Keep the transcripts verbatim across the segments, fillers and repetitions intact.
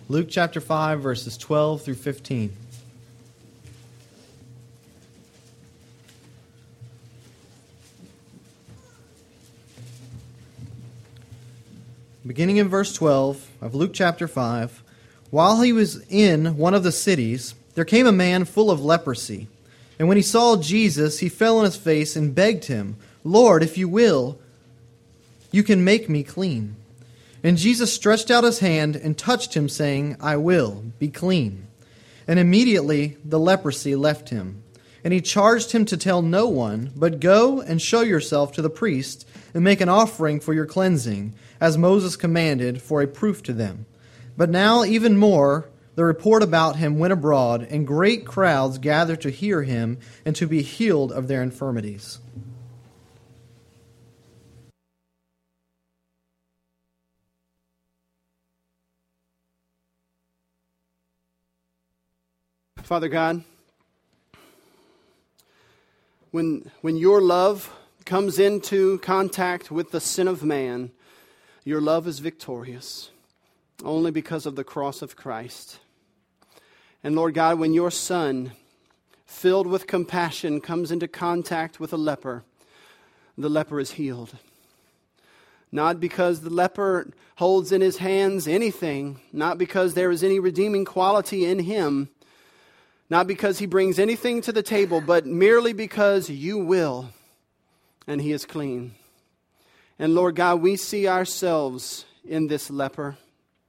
Luke chapter five, verses twelve through fifteen. Beginning in verse twelve of Luke chapter five, while he was in one of the cities, there came a man full of leprosy. And when he saw Jesus, he fell on his face and begged him, "Lord, if you will, you can make me clean." And Jesus stretched out his hand and touched him, saying, "I will, be clean." And immediately the leprosy left him. And he charged him to tell no one, but go and show yourself to the priest, and make an offering for your cleansing, as Moses commanded, for a proof to them. But now even more, the report about him went abroad, and great crowds gathered to hear him and to be healed of their infirmities. Father God, when, when your love comes into contact with the sin of man, your love is victorious only because of the cross of Christ. And Lord God, when your Son, filled with compassion, comes into contact with a leper, the leper is healed. Not because the leper holds in his hands anything, not because there is any redeeming quality in him, not because he brings anything to the table, but merely because you will, and he is clean. And Lord God, we see ourselves in this leper.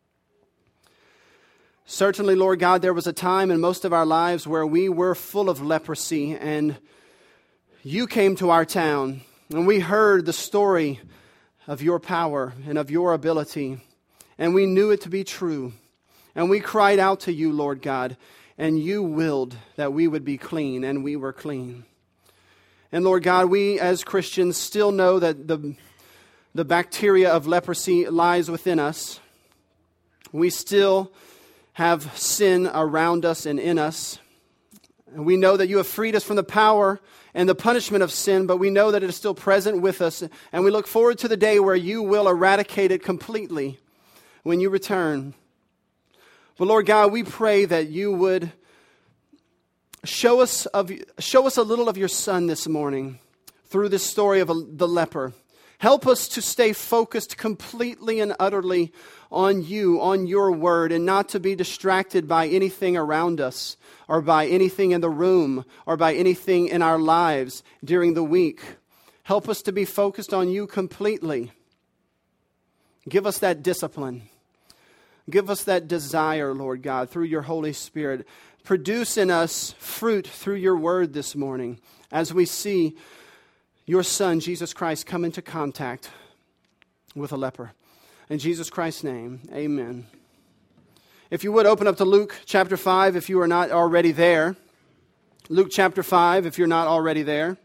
Certainly, Lord God, there was a time in most of our lives where we were full of leprosy, and you came to our town, and we heard the story of your power and of your ability, and we knew it to be true. And we cried out to you, Lord God, and you willed that we would be clean, and we were clean. And Lord God, we as Christians still know that the, the bacteria of leprosy lies within us. We still have sin around us and in us. And we know that you have freed us from the power and the punishment of sin, but we know that it is still present with us. And we look forward to the day where you will eradicate it completely when you return. But Lord God, we pray that you would show us of show us a little of your Son this morning through this story of a, the leper. Help us to stay focused completely and utterly on you, on your word, and not to be distracted by anything around us or by anything in the room or by anything in our lives during the week. Help us to be focused on you completely. Give us that discipline. Give us that desire, Lord God, through your Holy Spirit. Produce in us fruit through your word this morning as we see your Son, Jesus Christ, come into contact with a leper. In Jesus Christ's name, amen. If you would open up to Luke chapter five if you are not already there. Luke chapter five if you're not already there.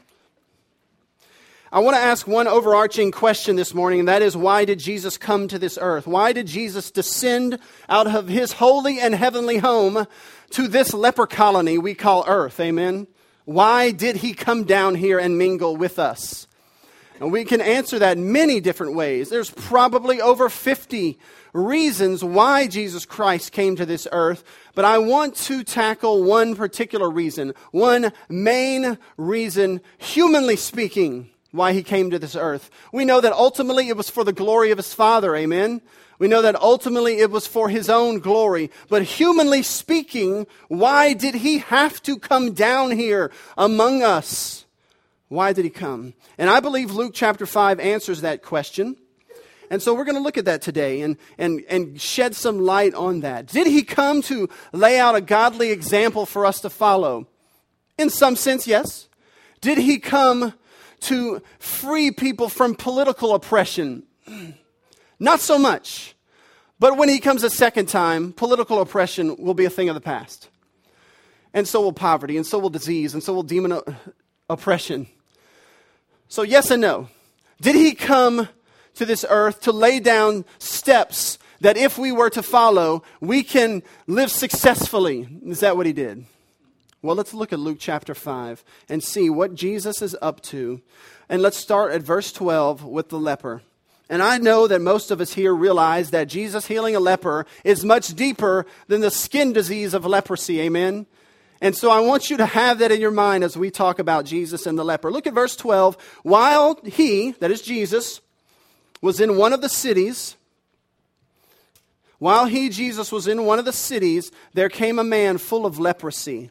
I want to ask one overarching question this morning, and that is, why did Jesus come to this earth? Why did Jesus descend out of his holy and heavenly home to this leper colony we call earth? Amen? Why did he come down here and mingle with us? And we can answer that many different ways. There's probably over fifty reasons why Jesus Christ came to this earth, but I want to tackle one particular reason, one main reason, humanly speaking, why he came to this earth. We know that ultimately it was for the glory of his Father, amen? We know that ultimately it was for his own glory. But humanly speaking, why did he have to come down here among us? Why did he come? And I believe Luke chapter five answers that question. And so we're going to look at that today and, and, and shed some light on that. Did he come to lay out a godly example for us to follow? In some sense, yes. Did he come to free people from political oppression? Not so much. But when he comes a second time, political oppression will be a thing of the past. And so will poverty, and so will disease, and so will demon o- oppression. So yes and no. Did he come to this earth to lay down steps that if we were to follow, we can live successfully? Is that what he did? Well, let's look at Luke chapter five and see what Jesus is up to. And let's start at verse twelve with the leper. And I know that most of us here realize that Jesus healing a leper is much deeper than the skin disease of leprosy. Amen? And so I want you to have that in your mind as we talk about Jesus and the leper. Look at verse twelve. While he, that is Jesus, was in one of the cities, while he, Jesus, was in one of the cities, there came a man full of leprosy.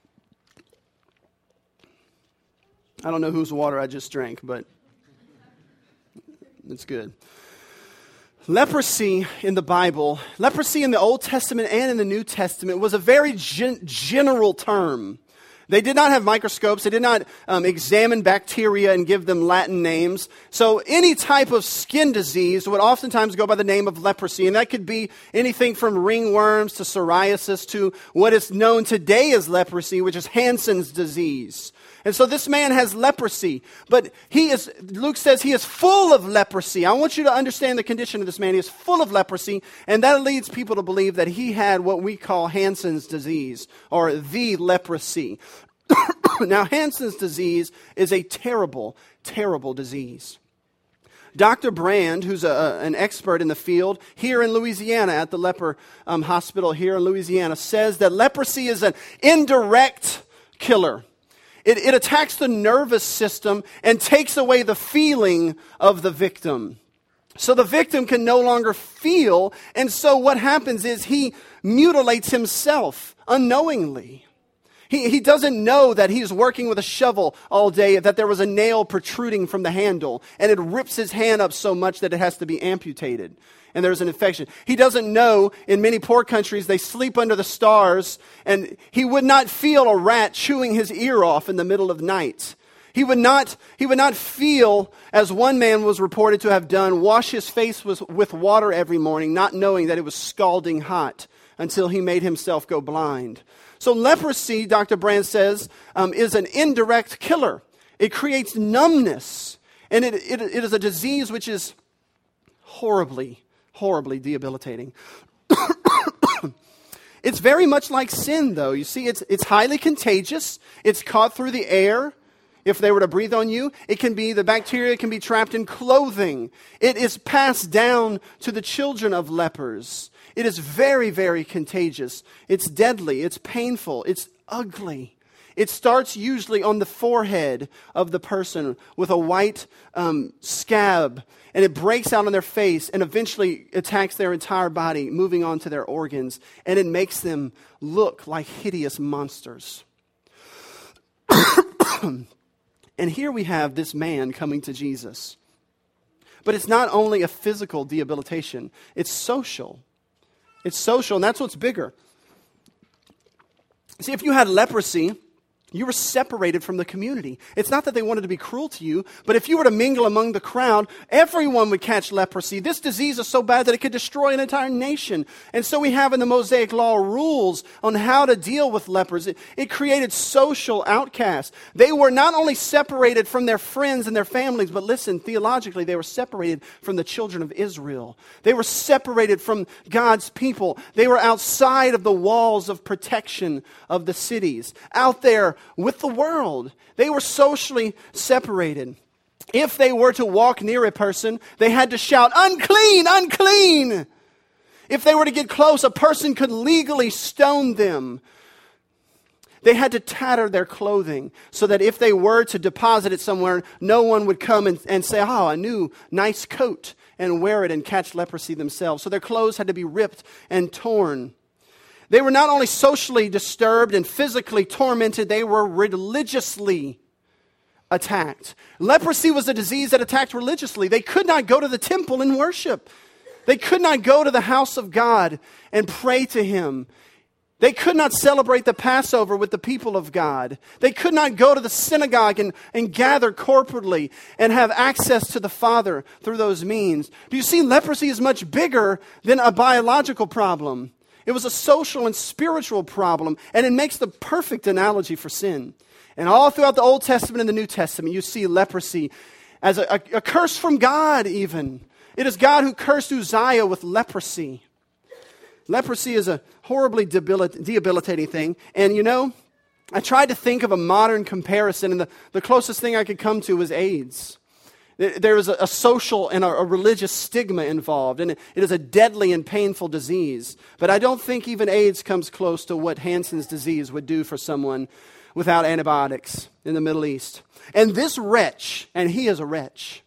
I don't know whose water I just drank, but it's good. Leprosy in the Bible, leprosy in the Old Testament and in the New Testament was a very gen- general term. They did not have microscopes. They did not um, examine bacteria and give them Latin names. So any type of skin disease would oftentimes go by the name of leprosy. And that could be anything from ringworms to psoriasis to what is known today as leprosy, which is Hansen's disease. And so this man has leprosy, but he is, Luke says he is full of leprosy. I want you to understand the condition of this man. He is full of leprosy, and that leads people to believe that he had what we call Hansen's disease, or the leprosy. Now, Hansen's disease is a terrible, terrible disease. Doctor Brand, who's a, an expert in the field here in Louisiana at the leper um, hospital here in Louisiana, says that leprosy is an indirect killer. It, it attacks the nervous system and takes away the feeling of the victim. So the victim can no longer feel, and so what happens is he mutilates himself unknowingly. He, he doesn't know that he's working with a shovel all day, that there was a nail protruding from the handle, and it rips his hand up so much that it has to be amputated. And there's an infection. He doesn't know, in many poor countries, they sleep under the stars, and he would not feel a rat chewing his ear off in the middle of the night. He would not, he would not feel, as one man was reported to have done, wash his face with, with water every morning, not knowing that it was scalding hot, until he made himself go blind. So leprosy, Doctor Brand says, um, is an indirect killer. It creates numbness, and it, it, it is a disease which is horribly horribly debilitating. It's very much like sin, though. You see, it's it's highly contagious. It's caught through the air. If they were to breathe on you, it can be, the bacteria can be trapped in clothing. It is passed down to the children of lepers. It is very, very contagious. It's deadly. It's painful. It's ugly. It starts usually on the forehead of the person with a white um, scab, and it breaks out on their face and eventually attacks their entire body, moving on to their organs, and it makes them look like hideous monsters. And here we have this man coming to Jesus. But it's not only a physical debilitation, it's social. It's social, and that's what's bigger. See, if you had leprosy, you were separated from the community. It's not that they wanted to be cruel to you, but if you were to mingle among the crowd, everyone would catch leprosy. This disease is so bad that it could destroy an entire nation. And so we have in the Mosaic Law rules on how to deal with lepers. It, it created social outcasts. They were not only separated from their friends and their families, but listen, theologically, they were separated from the children of Israel. They were separated from God's people. They were outside of the walls of protection of the cities, out there with the world. They were socially separated. If they were to walk near a person, they had to shout, "Unclean, unclean!" If they were to get close, a person could legally stone them. They had to tatter their clothing so that if they were to deposit it somewhere, no one would come and, and say, "Oh, a new nice coat," and wear it and catch leprosy themselves. So their clothes had to be ripped and torn. They were not only socially disturbed and physically tormented, they were religiously attacked. Leprosy was a disease that attacked religiously. They could not go to the temple and worship. They could not go to the house of God and pray to Him. They could not celebrate the Passover with the people of God. They could not go to the synagogue and, and gather corporately and have access to the Father through those means. Do you see, leprosy is much bigger than a biological problem. It was a social and spiritual problem, and it makes the perfect analogy for sin. And all throughout the Old Testament and the New Testament, you see leprosy as a, a, a curse from God even. It is God who cursed Uzziah with leprosy. Leprosy is a horribly debilit- debilitating thing. And you know, I tried to think of a modern comparison, and the, the closest thing I could come to was AIDS. There is a social and a religious stigma involved, and it is a deadly and painful disease. But I don't think even AIDS comes close to what Hansen's disease would do for someone without antibiotics in the Middle East. And this wretch, and he is a wretch,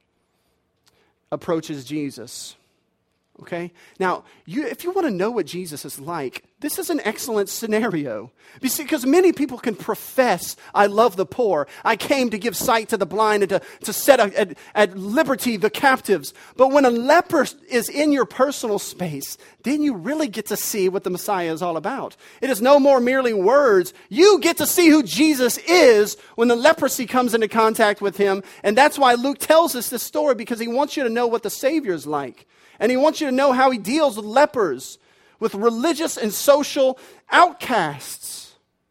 approaches Jesus. Okay? Now, you, if you want to know what Jesus is like, this is an excellent scenario. Because many people can profess, I love the poor. I came to give sight to the blind and to, to set a, at, at liberty the captives. But when a leper is in your personal space, then you really get to see what the Messiah is all about. It is no more merely words. You get to see who Jesus is when the leprosy comes into contact with him. And that's why Luke tells us this story, because he wants you to know what the Savior is like. And he wants you to know how he deals with lepers, with religious and social outcasts.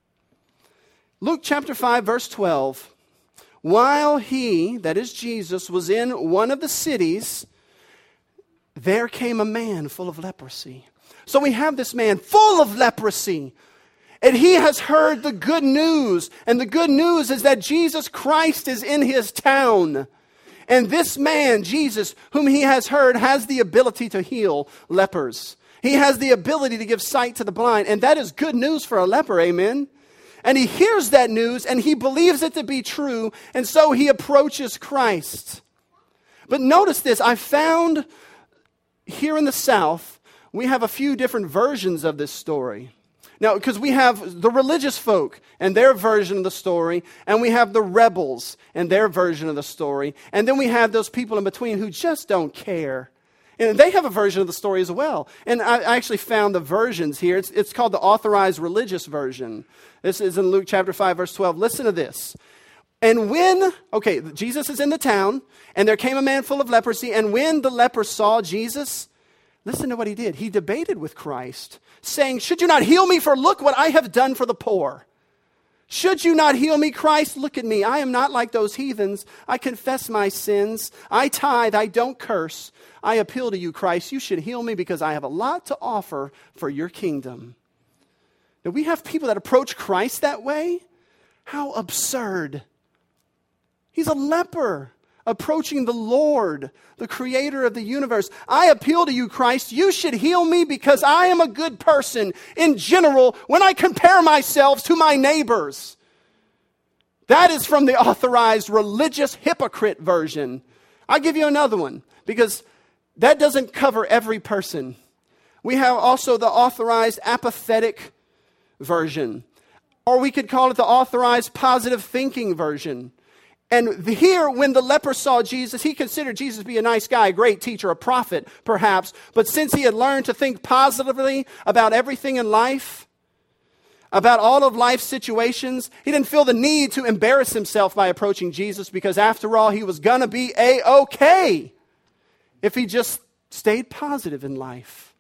Luke chapter five, verse twelve. While he, that is Jesus, was in one of the cities, there came a man full of leprosy. So we have this man full of leprosy. And he has heard the good news. And the good news is that Jesus Christ is in his town. And this man, Jesus, whom he has heard, has the ability to heal lepers. He has the ability to give sight to the blind. And that is good news for a leper, amen? And he hears that news and he believes it to be true. And so he approaches Christ. But notice this, I found here in the South, we have a few different versions of this story. Now, because we have the religious folk and their version of the story, and we have the rebels and their version of the story, and then we have those people in between who just don't care. And they have a version of the story as well. And I actually found the versions here. It's, it's called the Authorized Religious Version. This is in Luke chapter five, verse twelve. Listen to this. And when, okay, Jesus is in the town, and there came a man full of leprosy, and when the leper saw Jesus, listen to what he did. He debated with Christ, saying, should you not heal me? For look what I have done for the poor. Should you not heal me, Christ? Look at me. I am not like those heathens. I confess my sins. I tithe. I don't curse. I appeal to you, Christ. You should heal me because I have a lot to offer for your kingdom. Now, we have people that approach Christ that way. How absurd. He's a leper approaching the Lord, the creator of the universe. I appeal to you, Christ. You should heal me because I am a good person in general when I compare myself to my neighbors. That is from the Authorized Religious Hypocrite version. I'll give you another one because that doesn't cover every person. We have also the Authorized Apathetic version, or we could call it the Authorized Positive Thinking version. And here, when the leper saw Jesus, he considered Jesus to be a nice guy, a great teacher, a prophet, perhaps. But since he had learned to think positively about everything in life, about all of life's situations, he didn't feel the need to embarrass himself by approaching Jesus because, after all, he was going to be A-okay if he just stayed positive in life.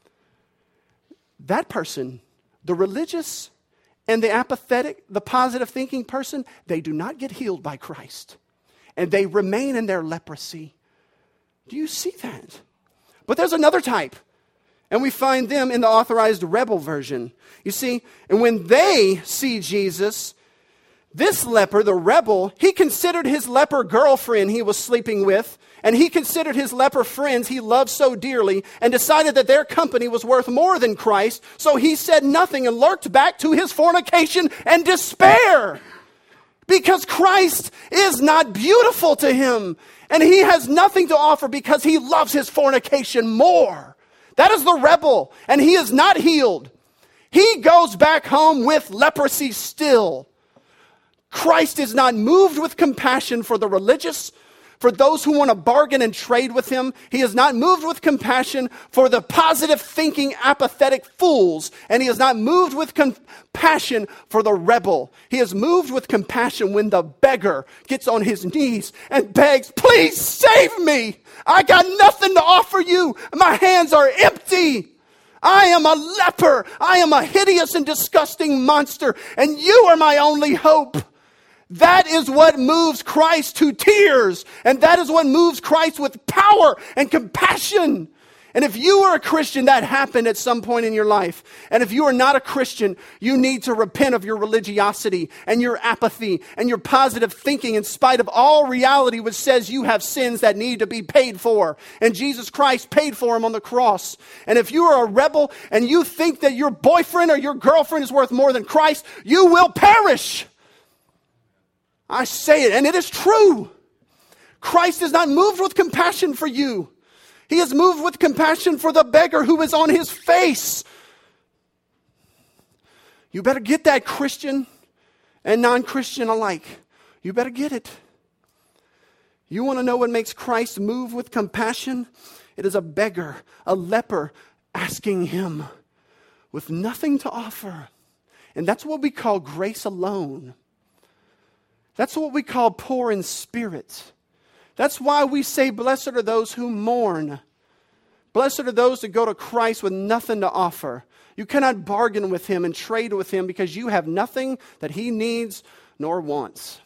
That person, the religious and the apathetic, the positive thinking person, they do not get healed by Christ. And they remain in their leprosy. Do you see that? But there's another type. And we find them in the Authorized Rebel version. You see, and when they see Jesus, this leper, the rebel, he considered his leper girlfriend he was sleeping with, and he considered his leper friends he loved so dearly, and decided that their company was worth more than Christ. So he said nothing and lurked back to his fornication and despair. Because Christ is not beautiful to him, and he has nothing to offer because he loves his fornication more. That is the rebel, and he is not healed. He goes back home with leprosy still. Christ is not moved with compassion for the religious, for those who want to bargain and trade with him. He is not moved with compassion for the positive thinking, apathetic fools. And he is not moved with compassion for the rebel. He is moved with compassion when the beggar gets on his knees and begs, please save me. I got nothing to offer you. My hands are empty. I am a leper. I am a hideous and disgusting monster. And you are my only hope. That is what moves Christ to tears. And that is what moves Christ with power and compassion. And if you are a Christian, that happened at some point in your life. And if you are not a Christian, you need to repent of your religiosity and your apathy and your positive thinking in spite of all reality which says you have sins that need to be paid for. And Jesus Christ paid for them on the cross. And if you are a rebel and you think that your boyfriend or your girlfriend is worth more than Christ, you will perish. I say it, and it is true. Christ is not moved with compassion for you. He is moved with compassion for the beggar who is on his face. You better get that, Christian and non-Christian alike. You better get it. You want to know what makes Christ move with compassion? It is a beggar, a leper, asking him with nothing to offer. And that's what we call grace alone. That's what we call poor in spirit. That's why we say, blessed are those who mourn. Blessed are those that go to Christ with nothing to offer. You cannot bargain with him and trade with him because you have nothing that he needs nor wants.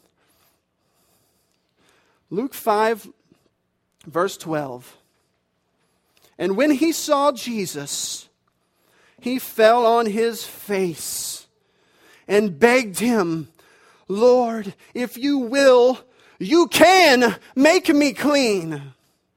Luke five, verse twelve. And when he saw Jesus, he fell on his face and begged him, Lord, if you will, you can make me clean.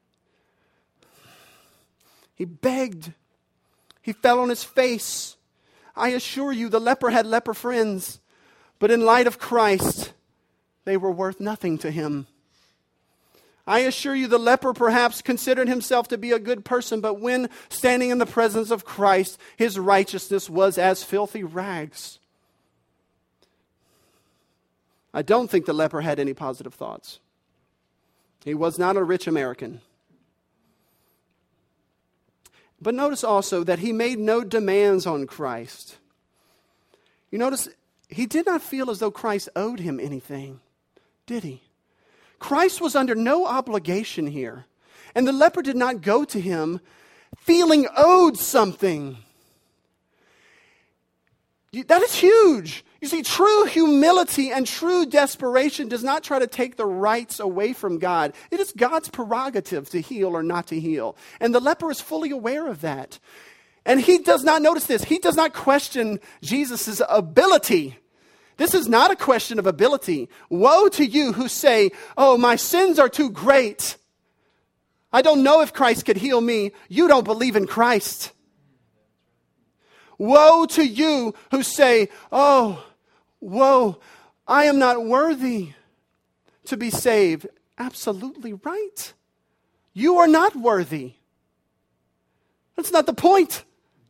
He begged. He fell on his face. I assure you, the leper had leper friends, but in light of Christ, they were worth nothing to him. I assure you, the leper perhaps considered himself to be a good person, but when standing in the presence of Christ, his righteousness was as filthy rags. I don't think the leper had any positive thoughts. He was not a rich American. But notice also that he made no demands on Christ. You notice he did not feel as though Christ owed him anything, did he? Christ was under no obligation here. And the leper did not go to him feeling owed something. That is huge. You see, true humility and true desperation does not try to take the rights away from God. It is God's prerogative to heal or not to heal. And the leper is fully aware of that. And he does not, notice this, he does not question Jesus' ability. This is not a question of ability. Woe to you who say, oh, my sins are too great. I don't know if Christ could heal me. You don't believe in Christ. Woe to you who say, oh, woe, I am not worthy to be saved. Absolutely right. You are not worthy. That's not the point.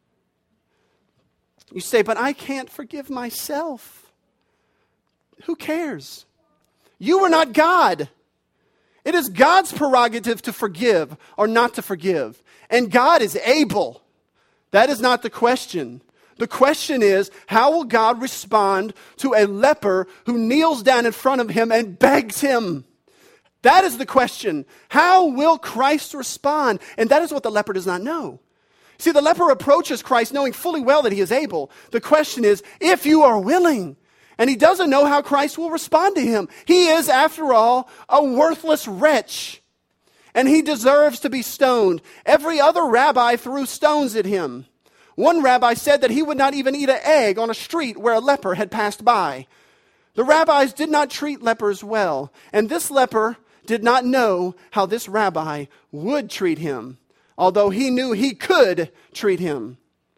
You say, but I can't forgive myself. Who cares? You are not God. It is God's prerogative to forgive or not to forgive. And God is able. That is not the question. The question is, how will God respond to a leper who kneels down in front of him and begs him? That is the question. How will Christ respond? And that is what the leper does not know. See, the leper approaches Christ knowing fully well that he is able. The question is, if you are willing. And he doesn't know how Christ will respond to him. He is, after all, a worthless wretch. And he deserves to be stoned. Every other rabbi threw stones at him. One rabbi said that he would not even eat an egg on a street where a leper had passed by. The rabbis did not treat lepers well. And this leper did not know how this rabbi would treat him, although he knew he could treat him.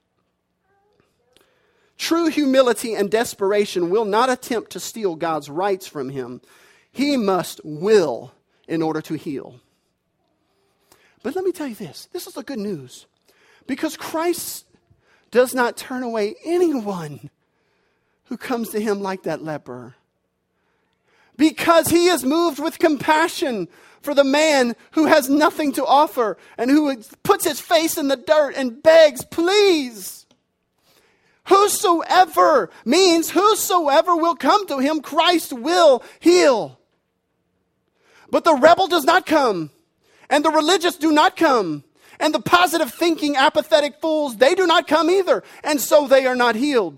True humility and desperation will not attempt to steal God's rights from him. He must will in order to heal. But let me tell you this. This is the good news. Because Christ does not turn away anyone who comes to him like that leper. Because he is moved with compassion for the man who has nothing to offer and who puts his face in the dirt and begs, please. Whosoever means whosoever will come to him, Christ will heal. But the rebel does not come. And the religious do not come. And the positive thinking, apathetic fools, they do not come either. And so they are not healed.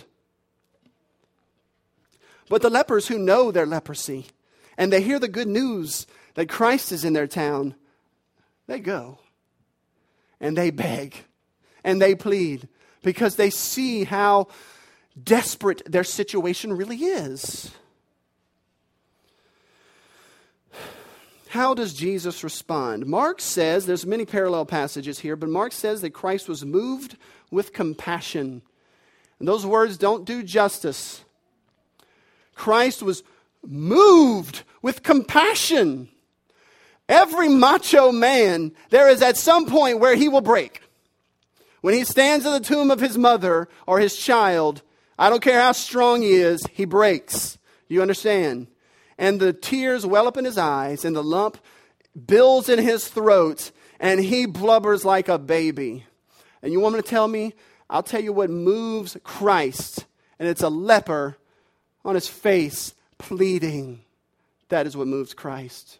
But the lepers who know their leprosy, and they hear the good news that Christ is in their town, they go. and they beg and they plead because they see how desperate their situation really is. How does Jesus respond? Mark says, there's many parallel passages here, but Mark says that Christ was moved with compassion. And those words don't do justice. Christ was moved with compassion. Every macho man, there is at some point where he will break. When he stands at the tomb of his mother or his child, I don't care how strong he is, he breaks. You understand? And the tears well up in his eyes, and the lump builds in his throat, and he blubbers like a baby. And you want me to tell me? I'll tell you what moves Christ, and it's a leper on his face pleading. That is what moves Christ.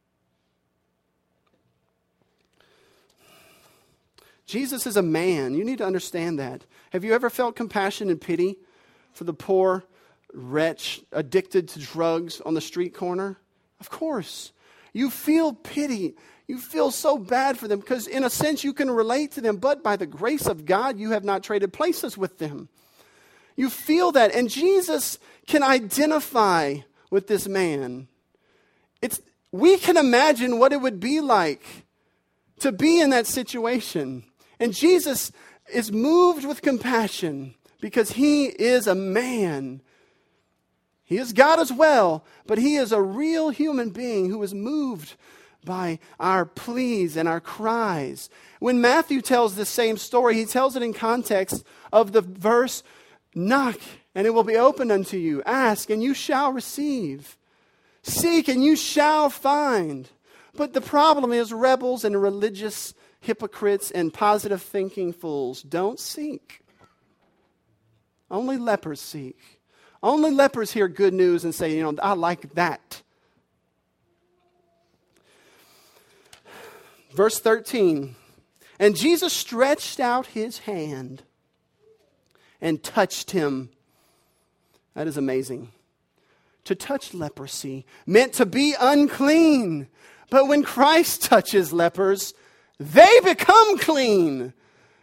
Jesus is a man. You need to understand that. Have you ever felt compassion and pity for the poor wretch addicted to drugs on the street corner? Of course. You feel pity. You feel so bad for them because in a sense you can relate to them, but by the grace of God you have not traded places with them. You feel that, and Jesus can identify with this man. It's we can imagine what it would be like to be in that situation. And Jesus is moved with compassion because he is a man. He is God as well, but he is a real human being who is moved by our pleas and our cries. When Matthew tells this same story, he tells it in context of the verse, knock and it will be opened unto you. Ask and you shall receive. Seek and you shall find. But the problem is rebels and religious hypocrites and positive thinking fools don't seek. Only lepers seek. Only lepers hear good news and say, you know, I like that. Verse thirteen, and Jesus stretched out his hand and touched him. That is amazing. To touch leprosy meant to be unclean. But when Christ touches lepers, they become clean.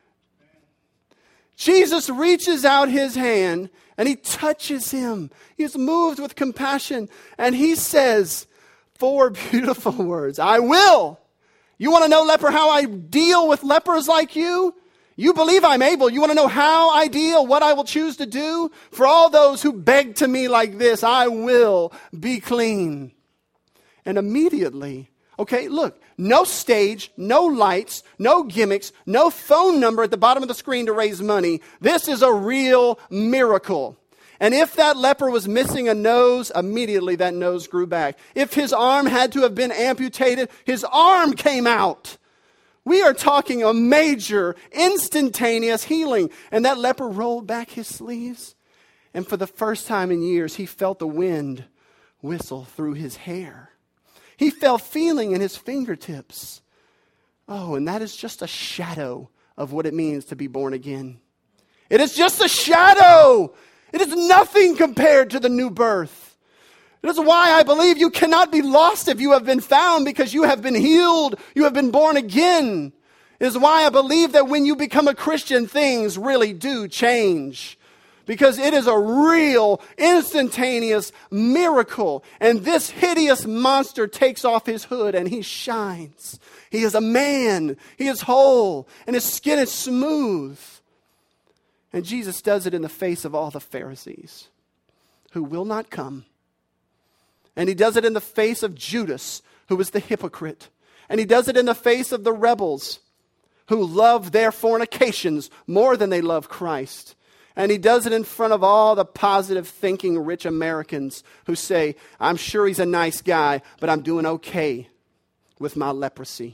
Jesus reaches out his hand and he touches him. He's moved with compassion. And he says four beautiful words. I will. You want to know, leper, how I deal with lepers like you? You believe I'm able. You want to know how I deal, what I will choose to do? For all those who beg to me like this, I will be clean. And immediately, okay, look, no stage, no lights, no gimmicks, no phone number at the bottom of the screen to raise money. This is a real miracle. And if that leper was missing a nose, immediately that nose grew back. If his arm had to have been amputated, his arm came out. We are talking a major, instantaneous healing. And that leper rolled back his sleeves. And for the first time in years, he felt the wind whistle through his hair. He felt feeling in his fingertips. Oh, and that is just a shadow of what it means to be born again. It is just a shadow. It is nothing compared to the new birth. It is why I believe you cannot be lost if you have been found, because you have been healed. You have been born again. It is why I believe that when you become a Christian, things really do change. Because it is a real, instantaneous miracle. And this hideous monster takes off his hood and he shines. He is a man. He is whole. And his skin is smooth. And Jesus does it in the face of all the Pharisees who will not come. And he does it in the face of Judas, who is the hypocrite. And he does it in the face of the rebels who love their fornications more than they love Christ. And he does it in front of all the positive thinking rich Americans who say, I'm sure he's a nice guy, but I'm doing okay with my leprosy.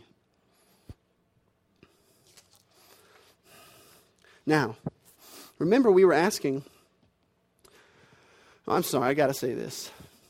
Now, remember we were asking, oh, I'm sorry, I got to say this.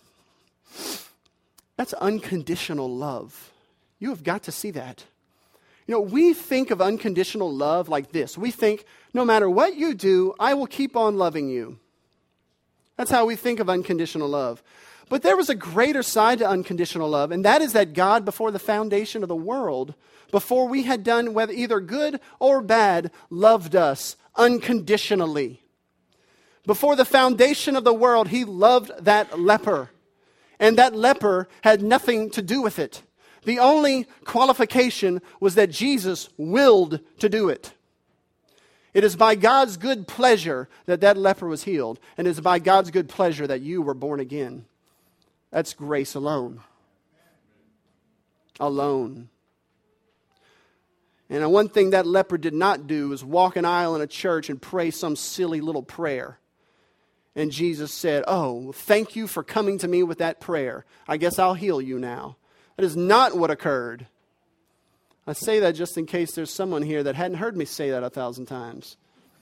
That's unconditional love. You have got to see that. You know, we think of unconditional love like this. We think, no matter what you do, I will keep on loving you. That's how we think of unconditional love. But there was a greater side to unconditional love, and that is that God, before the foundation of the world, before we had done whether either good or bad, loved us unconditionally. Before the foundation of the world, he loved that leper. And that leper had nothing to do with it. The only qualification was that Jesus willed to do it. It is by God's good pleasure that that leper was healed. And it is by God's good pleasure that you were born again. That's grace alone. Alone. And one thing that leper did not do was walk an aisle in a church and pray some silly little prayer. And Jesus said, oh, thank you for coming to me with that prayer. I guess I'll heal you now. That is not what occurred. I say that just in case there's someone here that hadn't heard me say that a thousand times.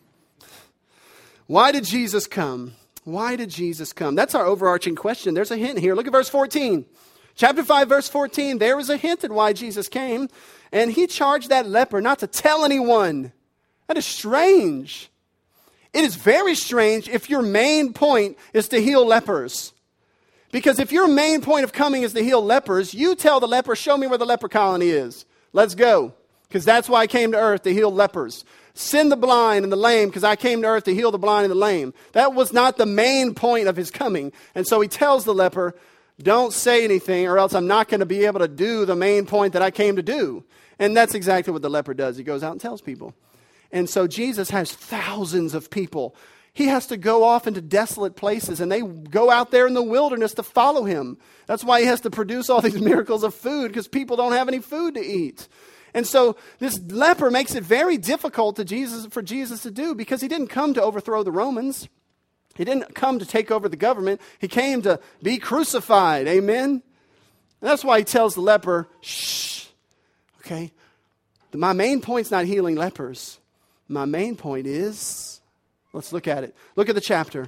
Why did Jesus come? Why did Jesus come? That's our overarching question. There's a hint here. Look at verse fourteen. Chapter five, verse fourteen. There was a hint at why Jesus came. And he charged that leper not to tell anyone. That is strange. It is very strange if your main point is to heal lepers. Because if your main point of coming is to heal lepers, you tell the leper, show me where the leper colony is. Let's go. Because that's why I came to earth, to heal lepers. Send the blind and the lame, because I came to earth to heal the blind and the lame. That was not the main point of his coming. And so he tells the leper, don't say anything or else I'm not going to be able to do the main point that I came to do. And that's exactly what the leper does. He goes out and tells people. And so Jesus has thousands of people. He has to go off into desolate places, and they go out there in the wilderness to follow him. That's why he has to produce all these miracles of food, because people don't have any food to eat. And so this leper makes it very difficult to Jesus, for Jesus to do, because he didn't come to overthrow the Romans. He didn't come to take over the government. He came to be crucified. Amen? And that's why he tells the leper, shh, okay? My main point's not healing lepers. My main point is, let's look at it. Look at the chapter.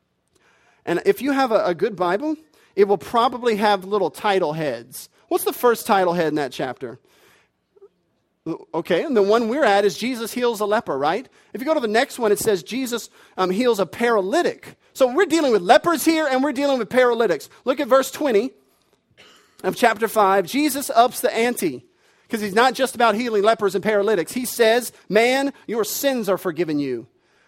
And if you have a, a good Bible, it will probably have little title heads. What's the first title head in that chapter? Okay, and the one we're at is Jesus heals a leper, right? If you go to the next one, it says Jesus um, heals a paralytic. So we're dealing with lepers here, and we're dealing with paralytics. Look at verse twenty of chapter five. Jesus ups the ante. Because he's not just about healing lepers and paralytics. He says, man, your sins are forgiven you.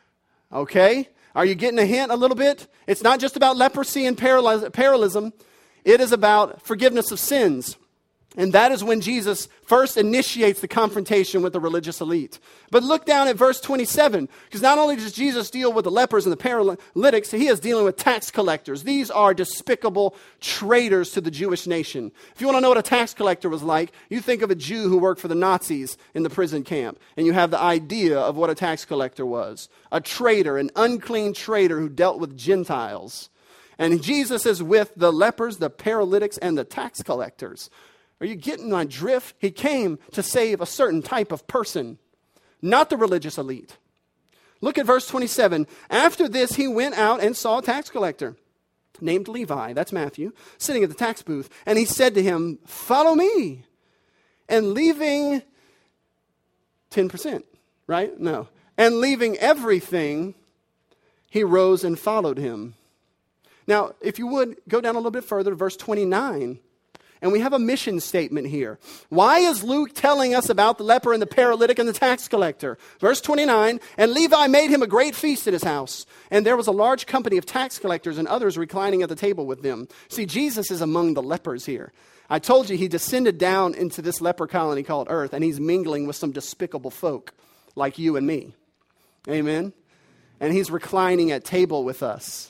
Okay? Are you getting a hint a little bit? It's not just about leprosy and paraly- paralysm. It is about forgiveness of sins. And that is when Jesus first initiates the confrontation with the religious elite. But look down at verse twenty-seven, because not only does Jesus deal with the lepers and the paralytics, he is dealing with tax collectors. These are despicable traitors to the Jewish nation. If you want to know what a tax collector was like, you think of a Jew who worked for the Nazis in the prison camp, and you have the idea of what a tax collector was. A traitor, an unclean traitor who dealt with Gentiles. And Jesus is with the lepers, the paralytics, and the tax collectors. Are you getting my drift? He came to save a certain type of person, not the religious elite. Look at verse twenty-seven. After this, he went out and saw a tax collector named Levi, that's Matthew, sitting at the tax booth. And he said to him, follow me. And leaving ten percent, right? No. And leaving everything, he rose and followed him. Now, if you would, go down a little bit further to verse twenty-nine. And we have a mission statement here. Why is Luke telling us about the leper and the paralytic and the tax collector? Verse twenty-nine, and Levi made him a great feast at his house. And there was a large company of tax collectors and others reclining at the table with them. See, Jesus is among the lepers here. I told you he descended down into this leper colony called earth, and he's mingling with some despicable folk like you and me. Amen? And he's reclining at table with us.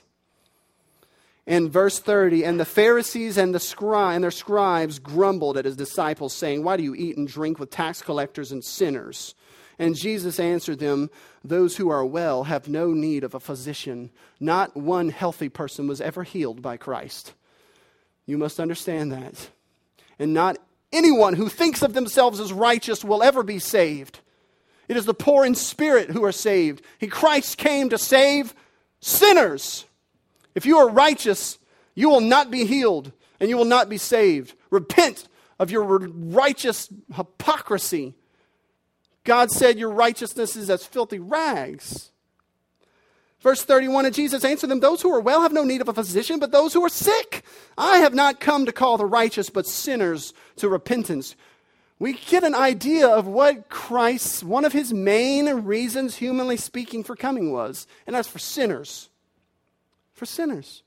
In verse thirty, and the Pharisees and the scri- and their scribes grumbled at his disciples, saying, why do you eat and drink with tax collectors and sinners? And Jesus answered them, those who are well have no need of a physician. Not one healthy person was ever healed by Christ. You must understand that. And not anyone who thinks of themselves as righteous will ever be saved. It is the poor in spirit who are saved. He, Christ came to save sinners. If you are righteous, you will not be healed and you will not be saved. Repent of your righteous hypocrisy. God said your righteousness is as filthy rags. Verse thirty-one, and Jesus answered them, those who are well have no need of a physician, but those who are sick. I have not come to call the righteous, but sinners to repentance. We get an idea of what Christ's, one of his main reasons, humanly speaking, for coming was. And that's for sinners. For sinners.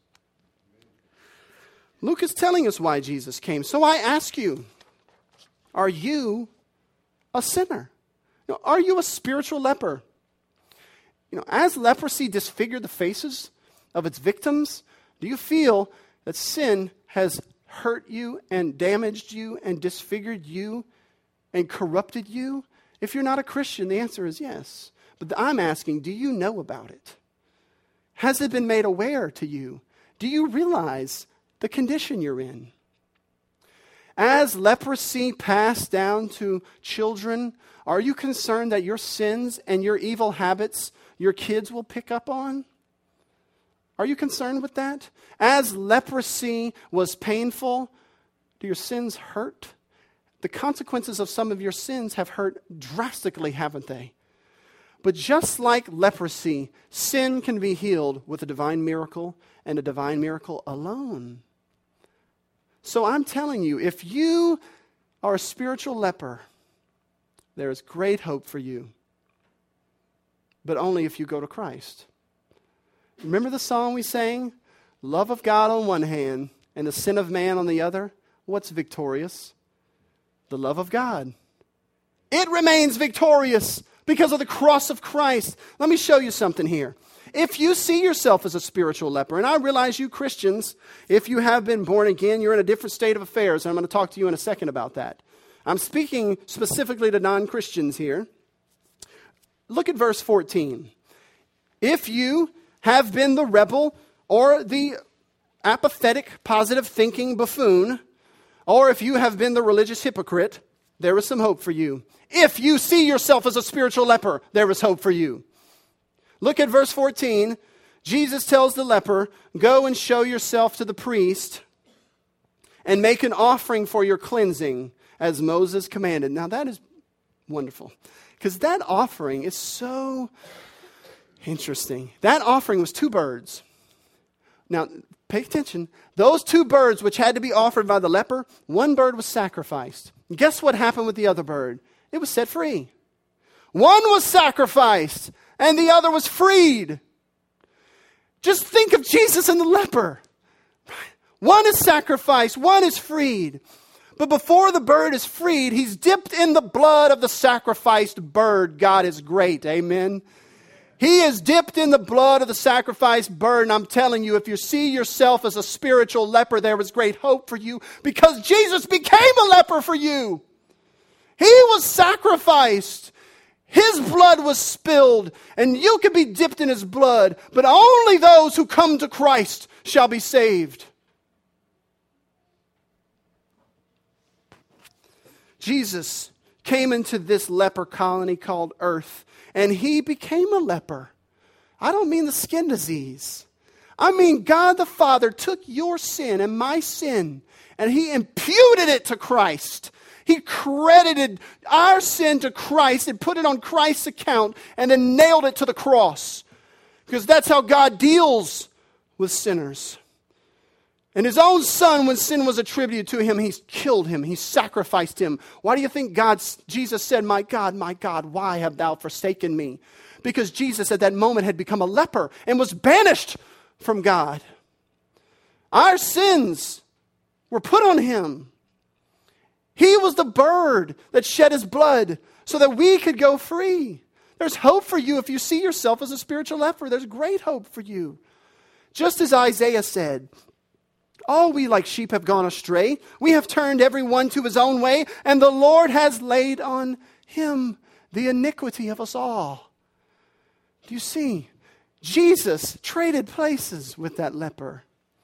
Luke is telling us why Jesus came. So I ask you, are you a sinner? You know, are you a spiritual leper? You know, as leprosy disfigured the faces of its victims, do you feel that sin has hurt you and damaged you and disfigured you and corrupted you? If you're not a Christian, the answer is yes. But I'm asking, do you know about it? Has it been made aware to you? Do you realize the condition you're in? As leprosy passed down to children, are you concerned that your sins and your evil habits your kids will pick up on? Are you concerned with that? As leprosy was painful, do your sins hurt? The consequences of some of your sins have hurt drastically, haven't they? But just like leprosy, sin can be healed with a divine miracle and a divine miracle alone. So I'm telling you, if you are a spiritual leper, there is great hope for you. But only if you go to Christ. Remember the song we sang? Love of God on one hand and the sin of man on the other. What's victorious? The love of God. It remains victorious because of the cross of Christ. Let me show you something here. If you see yourself as a spiritual leper, and I realize you Christians, if you have been born again, you're in a different state of affairs, and I'm going to talk to you in a second about that. I'm speaking specifically to non-Christians here. Look at verse fourteen. If you have been the rebel or the apathetic, positive thinking buffoon, or if you have been the religious hypocrite, there is some hope for you. If you see yourself as a spiritual leper, there is hope for you. Look at verse fourteen. Jesus tells the leper, go and show yourself to the priest and make an offering for your cleansing as Moses commanded. Now that is wonderful because that offering is so interesting. That offering was two birds. Now, pay attention. Those two birds which had to be offered by the leper, one bird was sacrificed. Guess what happened with the other bird? It was set free. One was sacrificed and the other was freed. Just think of Jesus and the leper. One is sacrificed, one is freed. But before the bird is freed, he's dipped in the blood of the sacrificed bird. God is great. Amen. He is dipped in the blood of the sacrificed bird. And I'm telling you, if you see yourself as a spiritual leper, there is great hope for you because Jesus became a leper for you. He was sacrificed. His blood was spilled, and you can be dipped in his blood, but only those who come to Christ shall be saved. Jesus came into this leper colony called Earth, and he became a leper. I don't mean the skin disease. I mean God the Father took your sin and my sin, and he imputed it to Christ. He credited our sin to Christ and put it on Christ's account and then nailed it to the cross. Because that's how God deals with sinners. And his own son, when sin was attributed to him, he killed him. He sacrificed him. Why do you think God, Jesus said, my God, my God, why have thou forsaken me? Because Jesus at that moment had become a leper and was banished from God. Our sins were put on him. He was the bird that shed his blood so that we could go free. There's hope for you if you see yourself as a spiritual leper. There's great hope for you. Just as Isaiah said, all we like sheep have gone astray. We have turned every one to his own way, and the Lord has laid on him the iniquity of us all. Do you see? Jesus traded places with that leper.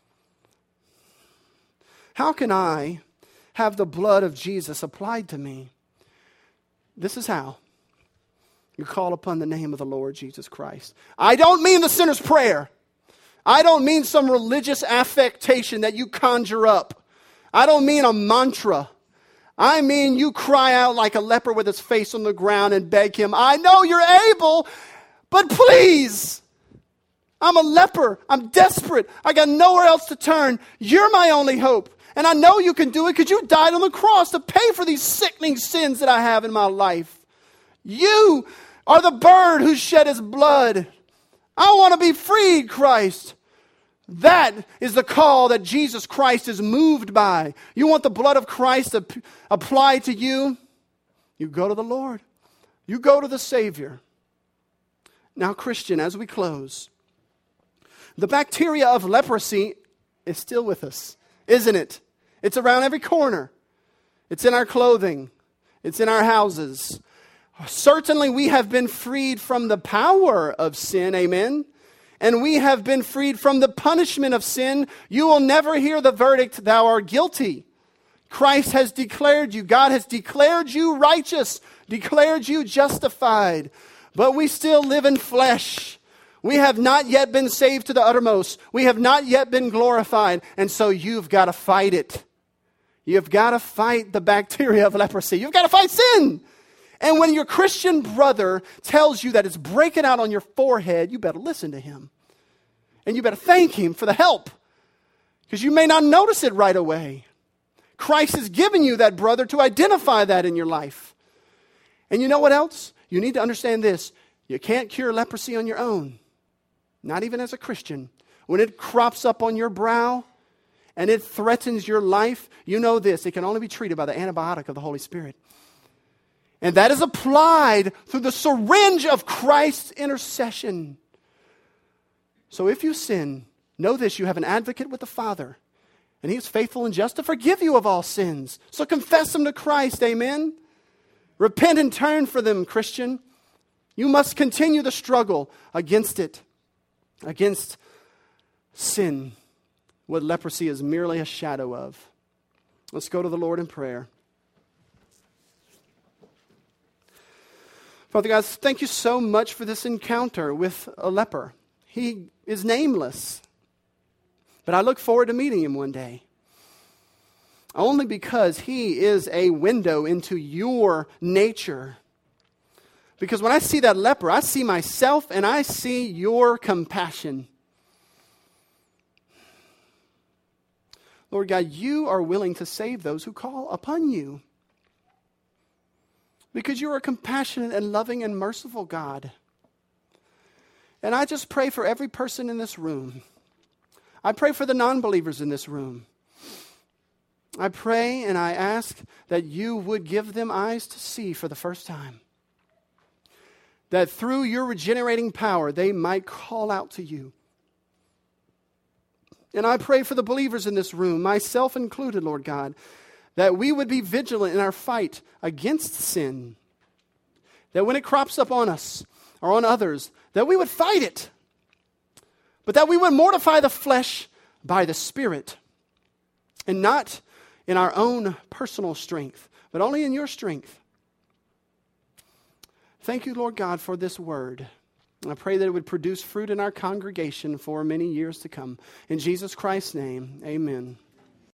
How can I have the blood of Jesus applied to me? This is how. You call upon the name of the Lord Jesus Christ. I don't mean the sinner's prayer. I don't mean some religious affectation that you conjure up. I don't mean a mantra. I mean you cry out like a leper with his face on the ground and beg him, I know you're able, but please, I'm a leper. I'm desperate. I got nowhere else to turn. You're my only hope. And I know you can do it because you died on the cross to pay for these sickening sins that I have in my life. You are the bird who shed his blood. I want to be freed, Christ. That is the call that Jesus Christ is moved by. You want the blood of Christ to p- apply to you? You go to the Lord. You go to the Savior. Now, Christian, as we close, the bacteria of leprosy is still with us, isn't it? It's around every corner. It's in our clothing. It's in our houses. Certainly we have been freed from the power of sin, amen? And we have been freed from the punishment of sin. You will never hear the verdict, thou art guilty. Christ has declared you. God has declared you righteous, declared you justified. But we still live in flesh. We have not yet been saved to the uttermost. We have not yet been glorified. And so you've got to fight it. You've got to fight the bacteria of leprosy. You've got to fight sin. And when your Christian brother tells you that it's breaking out on your forehead, you better listen to him. And you better thank him for the help. Because you may not notice it right away. Christ has given you that brother to identify that in your life. And you know what else? You need to understand this. You can't cure leprosy on your own. Not even as a Christian. When it crops up on your brow and it threatens your life, you know this. It can only be treated by the antibiotic of the Holy Spirit. And that is applied through the syringe of Christ's intercession. So if you sin, know this, you have an advocate with the Father. And He is faithful and just to forgive you of all sins. So confess them to Christ, amen? Repent and turn for them, Christian. You must continue the struggle against it, against sin, what leprosy is merely a shadow of. Let's go to the Lord in prayer. Father God, thank you so much for this encounter with a leper. He is nameless, but I look forward to meeting him one day. Only because he is a window into your nature. Because when I see that leper, I see myself and I see your compassion. Lord God, you are willing to save those who call upon you. Because you are a compassionate and loving and merciful God. And I just pray for every person in this room. I pray for the non-believers in this room. I pray and I ask that you would give them eyes to see for the first time. That through your regenerating power, they might call out to you. And I pray for the believers in this room, myself included, Lord God, that we would be vigilant in our fight against sin. That when it crops up on us or on others, that we would fight it. But that we would mortify the flesh by the Spirit. And not in our own personal strength, but only in your strength. Thank you, Lord God, for this word. I pray that it would produce fruit in our congregation for many years to come. In Jesus Christ's name, amen.